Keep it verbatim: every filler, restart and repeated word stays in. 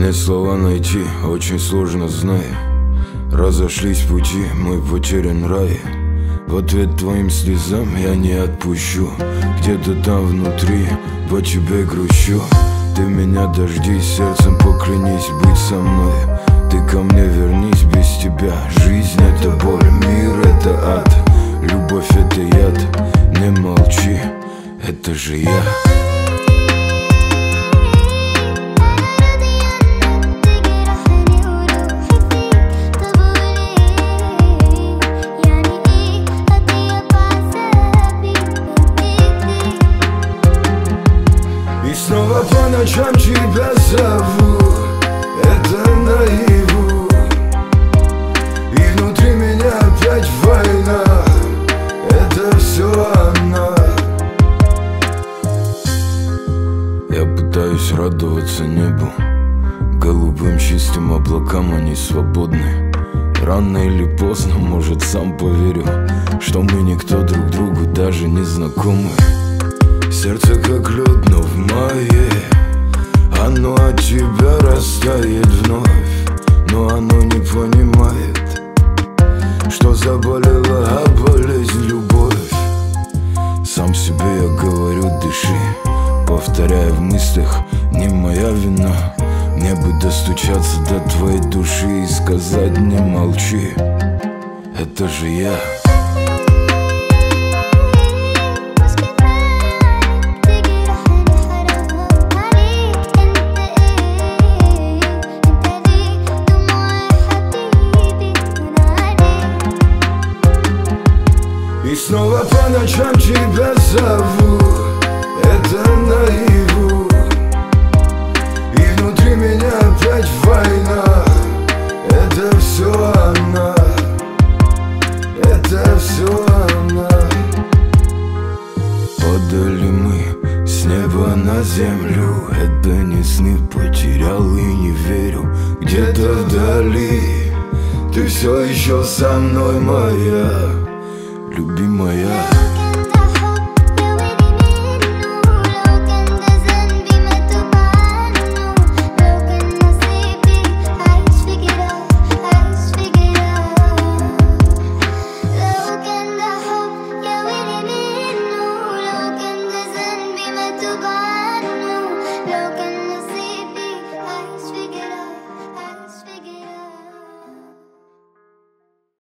Мне слова найти очень сложно, знаю. Разошлись пути, мой потерян рай. В ответ твоим слезам я не отпущу. Где-то там внутри по тебе грущу. Ты меня дождись, сердцем поклянись быть со мной. Ты ко мне вернись, без тебя жизнь это боль, мир это ад, любовь это яд. Не молчи, это же я. И снова по ночам тебя зову, это наяву. И внутри меня опять война, это все она. Я пытаюсь радоваться небу, голубым чистым облакам, они свободны. Рано или поздно, может, сам поверю, что мы никто друг другу даже не знакомы. Сердце как лед, но в мае оно от тебя растает вновь. Но оно не понимает, что заболела, а болезнь любовь. Сам себе я говорю, дыши, повторяя в мыслях, не моя вина. Мне бы достучаться до твоей души и сказать, не молчи, это же я. И снова по ночам тебя зову, это наяву. И внутри меня опять война, это все она, это все она. Падали мы с неба на землю, это не сны, потерял и не верю. Где-то вдали ты все еще со мной, моя любимая.